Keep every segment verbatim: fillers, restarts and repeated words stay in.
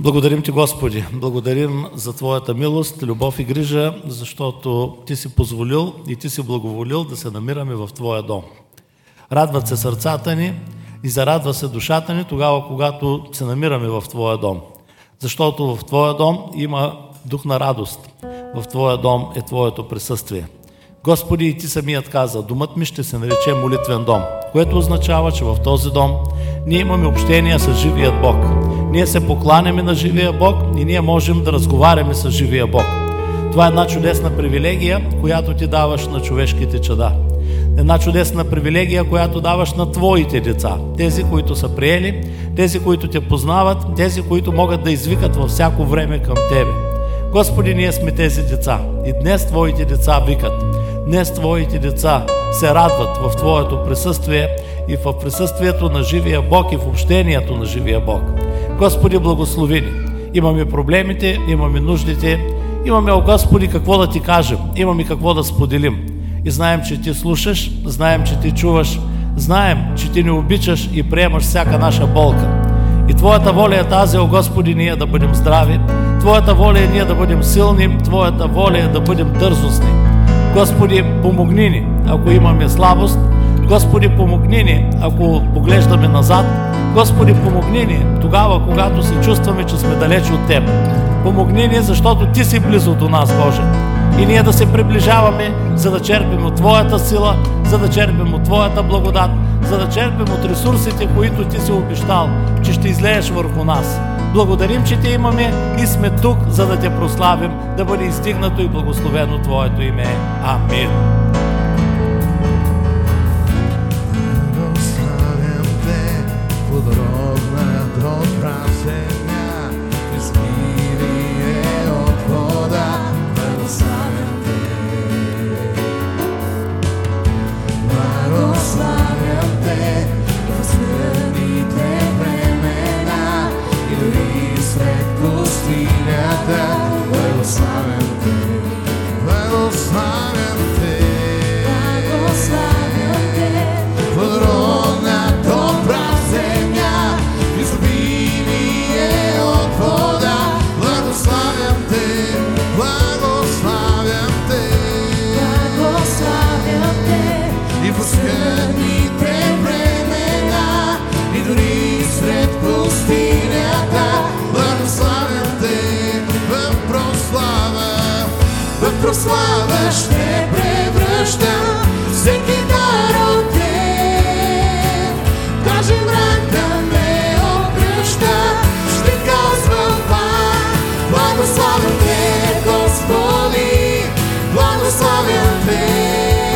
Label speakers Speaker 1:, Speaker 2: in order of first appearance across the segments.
Speaker 1: Благодарим Ти, Господи, благодарим за Твоята милост, любов и грижа, защото Ти си позволил и Ти си благоволил да се намираме в Твоя дом. Радват се сърцата ни и зарадва се душата ни тогава, когато се намираме в Твоя дом. Защото в Твоя дом има дух на радост. В Твоя дом е Твоето присъствие. Господи, и Ти самият каза, домът ми ще се нарече молитвен дом, което означава, че в този дом ние имаме общение с живият Бог. Ние се покланяме на живия Бог и ние можем да разговаряме с живия Бог. Това е една чудесна привилегия, която Ти даваш на човешките чада. Една чудесна привилегия, която даваш на Твоите деца. Тези, които са приели, тези, които Те познават, тези, които могат да извикат във всяко време към Тебе. Господи, ние сме тези деца и днес Твоите деца викат. Днес Твоите деца се радват в Твоето присъствие и в присъствието на живия Бог и в общението на живия Бог. Господи, благослови ни. Имаме проблемите, имаме нуждите, имаме, о Господи, какво да Ти кажем, имаме какво да споделим. И знаем, че Ти слушаш, знаем, че Ти чуваш, знаем, че Ти ни обичаш и приемаш всяка наша болка. И Твоята воля е тази, о Господи, ние да бъдем здрави, Твоята воля е ние да бъдем силни, Твоята воля е да бъдем дързостни. Господи, помогни ни, ако имаме слабост. Господи, помогни ни, ако поглеждаме назад. Господи, помогни ни тогава, когато се чувстваме, че сме далеч от Теб. Помогни ни, защото Ти си близо до нас, Боже. И ние да се приближаваме, за да черпим от Твоята сила, за да черпим от Твоята благодат, за да черпим от ресурсите, които Ти си обещал, че ще излееш върху нас. Благодарим, че Те имаме и сме тук, за да Те прославим, да бъде издигнато и благословено Твоето име. Амин.
Speaker 2: Прослава ще превръщам всеки дар от Теб. Даже враг да ме обръща, ще казвам пак, благославям Те, Господи, благославям Те,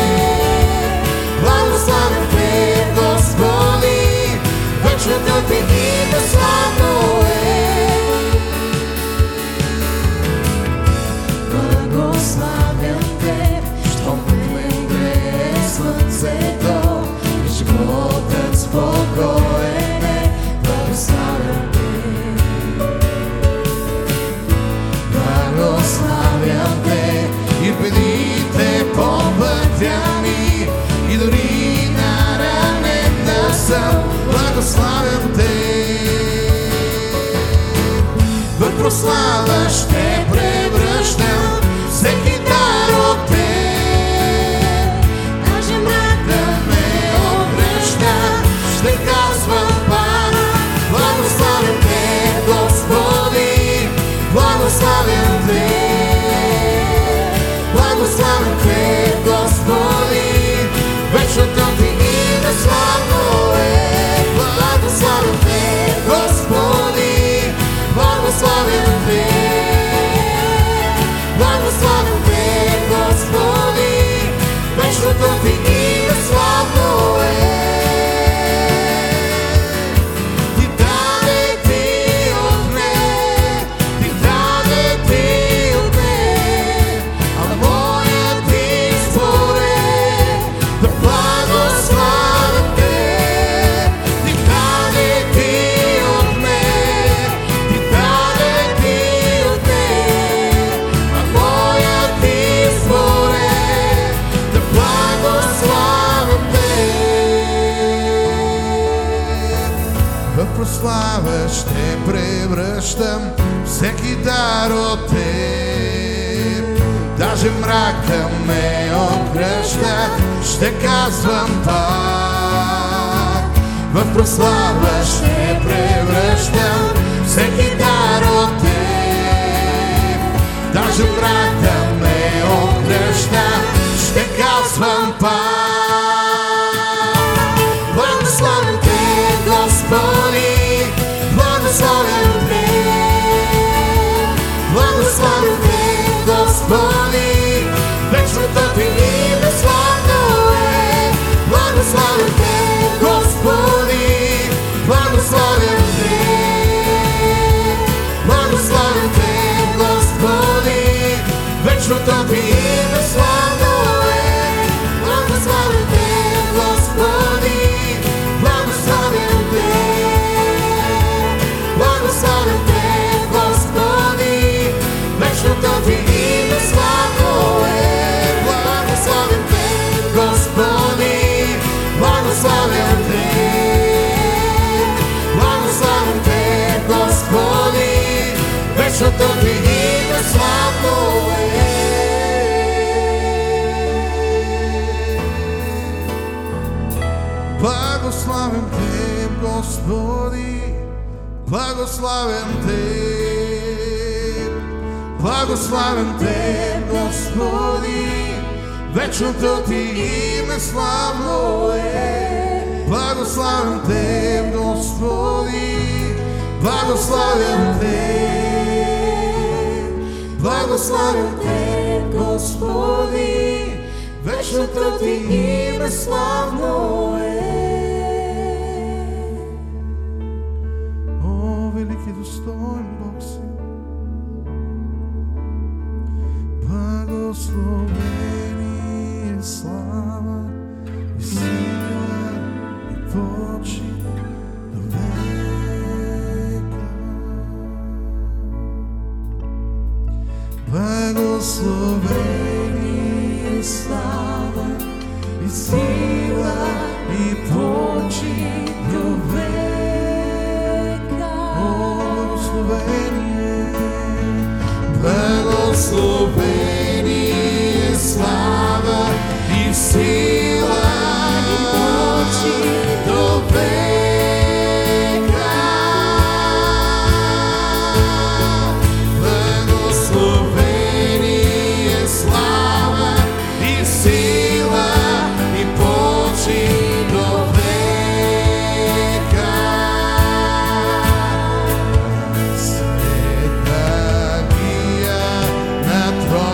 Speaker 2: благославям Те, Господи, вечното Ти име славно е. Благославям Те, щом ме грее слънцето и животът спокоен е. Благославям Те, благославям Те и в бедите по пътя ми и дори на ранена съм. Благославям Те, в прослава ще превръщам всеки дар от Теб. Даже мрак да ме обръща, ще казвам пак, благославям Те, Господи, благославям Те, благославям Те, Господи, вечното Ти име славно е. Благославям Те, Господи, благославям Те, благославям Те, ще превръщам всеки дар от теб. Даже мрака ме обгръща, ще казвам пак. В прослава ще превръщам всеки дар от теб. Даже мрака ме обгръща, ще казвам пак. Благословен те, Господи, благословен те, благословен те, Господи, вечното ти име славно е. Благословен те, Господи, благословен те, благословен те, Господи, вечното ти име славно е. Благословен те, Господи, благословен те, благословен те, Господи, вечното ти име славно е. Благословен те, Господи, благословен те, благословен те, Господи, вечното ти име славно е. Благословен те, Господи, благословен те, благословен те, Господи, вечното ти име славно е. Благословен те, Господи, благословен те, благословен те, Господи, вечното ти име славно е. О, велики достоен Бог си, благословение, слава и сила и почит до века. Благословение, слава и сила и почит до века. О, благословение, благословение, слава и сила и почит до века. Благословение, слава и сила и почит до века. Света гия на трона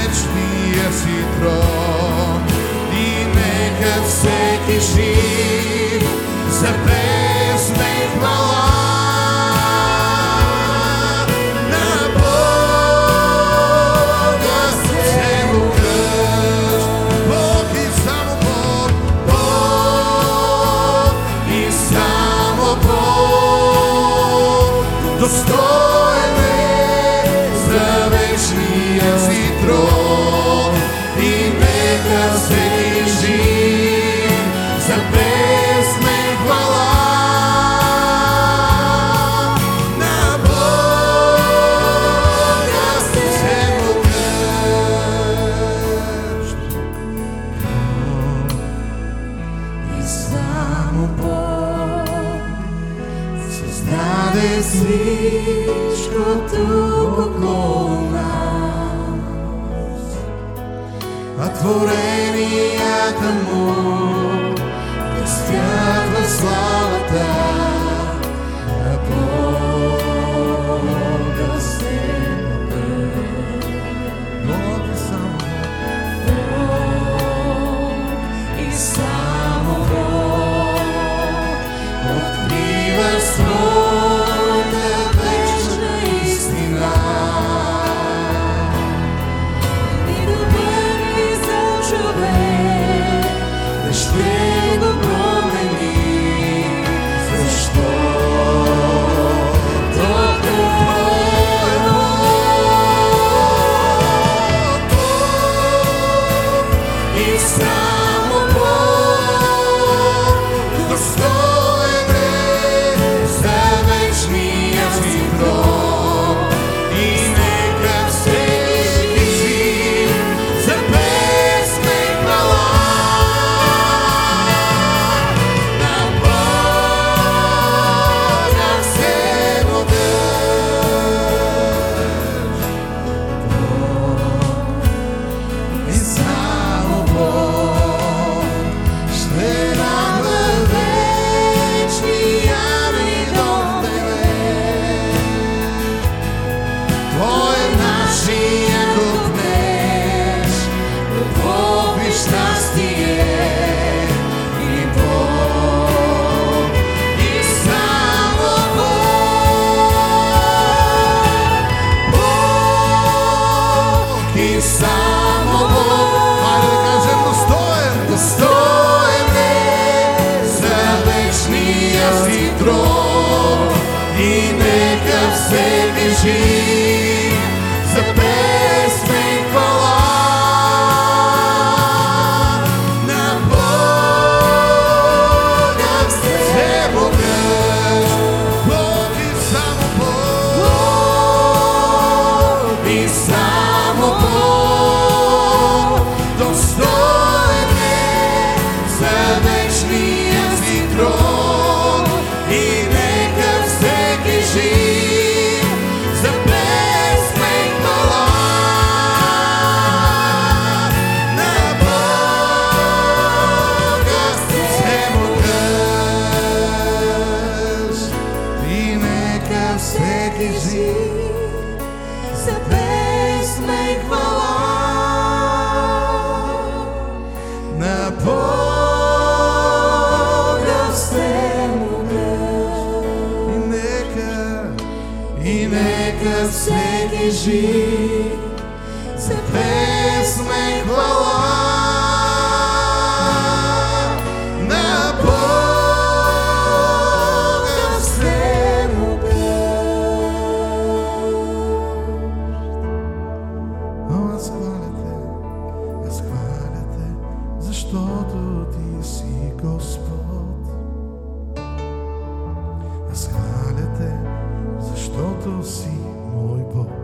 Speaker 2: вечния си трон. И нека всеки жив запесне хвала на Бога всемогъщ. Бог и само Бог, Бог и само Бог, достоен е за вечния си трон. И нека всеки жив запесне хвала на Бога всемогъщ. И само Бог създаде всичко тук около нас, а творенията му блестят в славата на Бога всемогъщ. Бог и само Бог и само Бог открива своята вечна истина. И добър и за човек да ще го промени, защото Той е Бог и само Бог, достоен е за вечния си трон. И нека всеки жив запесне хвала на Бога всемогъщ. И само Бог ще радва вечния ми дом в тебе. Той е нашия купнеж, любов и щастие и Бог, и само Бог, Бог и само Бог. Хайде да кажем достоен, достоен е за вечния си трон. И нека всеки жив запесне хвала на Бога всемогъщ. Бог и само Бог, и само Бог, достоен е за вечния си трон. И нека всеки жив запесне хвала на Бога всемогъщ. И нека всеки жив запесне хвала на Бога всемогъщ. И нека, и нека всеки жив запесне хвала на Бога всемогъщ. О, аз хваля те, аз хваля те, защото ти си Господ. Аз хваля те, защото си мой Бог.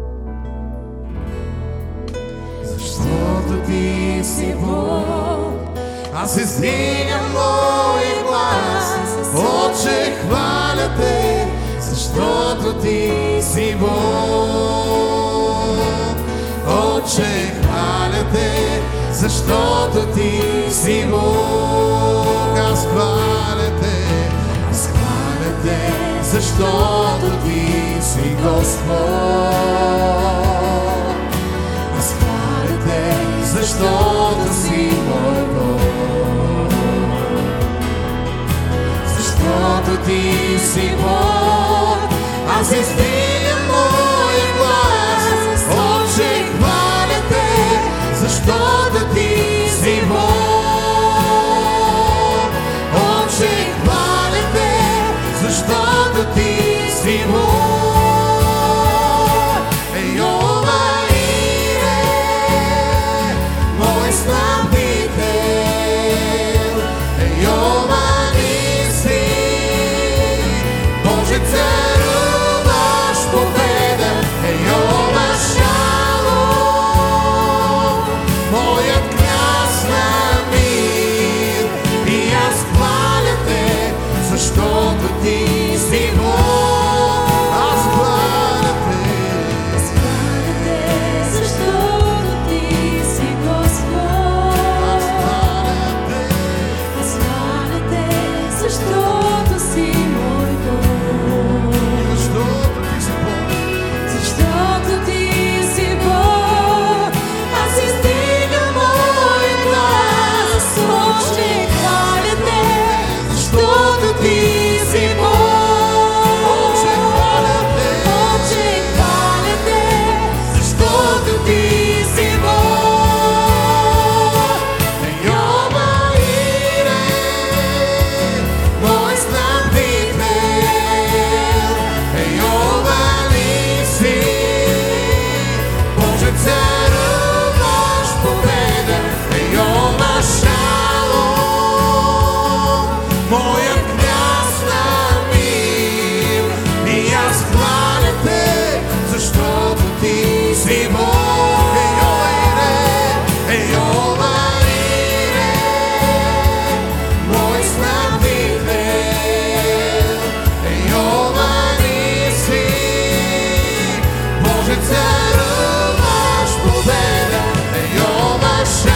Speaker 2: Защото ти си Бог, аз издигам мой глас. Отче, хваля те, защото ти си Бог. Отче, хваля те, защото ти си Бог. Аз хваля те, аз хваля те, защото ти си Господ. Аз хваля Аз издигам моя глас, Отче, хваля те, защото ти си Бог. Отче, хваля те, защото ти си Бог. Ейова Ире, мой славител, Ейова Ниси, Боже царуваш победа, Ейова Шалом, моят княз на мир. И аз хваля те, защото ти си Бог. Аз хваля те,
Speaker 3: Аз хваля те, защото ти си Господ.
Speaker 2: аз хваля те,
Speaker 3: Аз хваля те, защото си мой Бог.
Speaker 2: защото ти си Бог.
Speaker 3: Защото ти си Бог. Аз издигам моя глас, Отче, хваля те, защото ти си Бог.
Speaker 2: Отче, хваля те,
Speaker 3: Отче, хваля те, защото ти си Бог.
Speaker 2: Ейова Ире, мой славител, Ейова Ниси, Боже царуваш победа, Ейова Шалом, моят княз на мир. И аз хваля те, защото ти си Бог. Ейова Ире, Ейова Ире, мой славител, Ейова Ниси, Боже царуваш победа, Ейова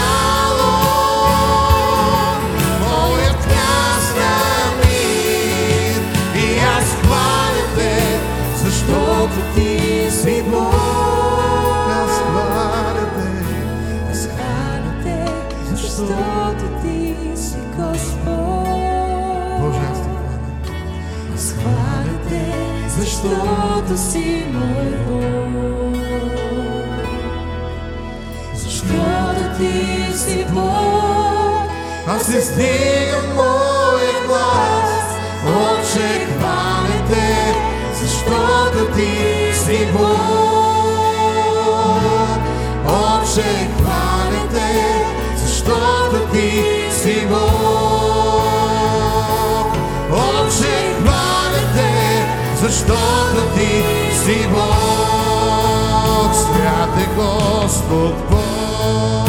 Speaker 2: Шалом, моят княз на мир. И аз хваля те, защото ти си Бог. Аз хваля те,
Speaker 3: Аз хваля те, защото ти си Господ.
Speaker 2: Боже, аз те хваля.
Speaker 3: Аз хваля те, защото си мой Бог. Защото ти си Бог.
Speaker 2: Аз издигам моя глас, Отче, хваля те, защото ти си Бог. Отче, хваля те, защото ти си Бог. Отче, хваля те, защото ти си Бог. Свят е Господ Бог,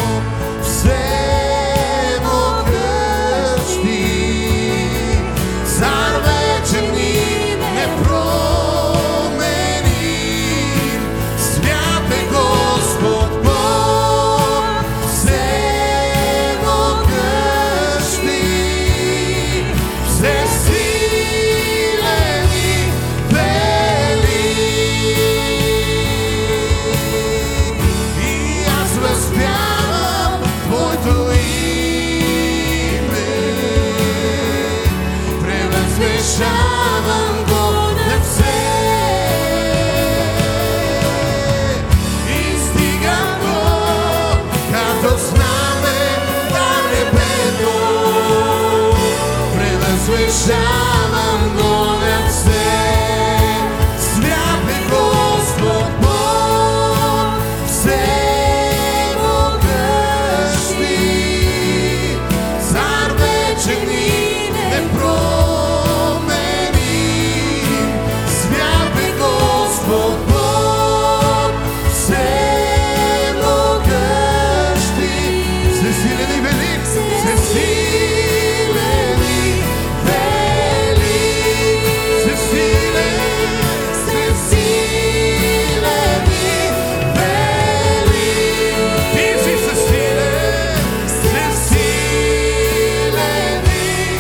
Speaker 2: всемогъщи, цар вечерни, непроменим. Свят е Господ Бог, всемогъщи, всесилен и велик. И аз възпявам Твоето име, превъзвишавам го над все. Издигам го като знаме на небето, превъзвишавам го над все. Свят е Господ Бог, всемогъщи, цар вечерни, непроменим. Свят е Господ Бог, всемогъщи, всесилен и велик, всесилен и велик, всесилен, всесилен и велик. Ти си всесилен, всесилен и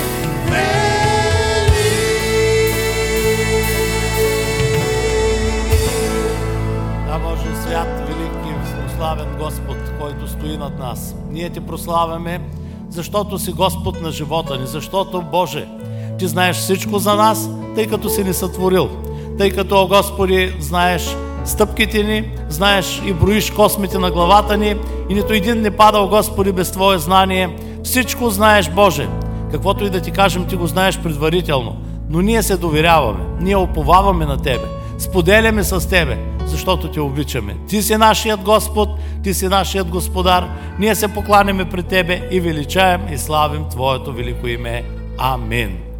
Speaker 2: велик.
Speaker 1: Да, Боже, свят, велик и прославен Господ, който стои над нас. Ние Те прославяме, защото си Господ на живота ни, защото, Боже, Ти знаеш всичко за нас, тъй като си ни сътворил. тъй като, Господи, знаеш стъпките ни, знаеш и броиш космите на главата ни и нито един не падал, Господи, без Твое знание. Всичко знаеш, Боже. Каквото и да Ти кажем, Ти го знаеш предварително. Но ние се доверяваме, ние уповаваме на Тебе, споделяме с Тебе, защото Те обичаме. Ти си нашият Господ, Ти си нашият Господар. Ние се покланяме пред Тебе и величаем и славим Твоето велико име. Амин.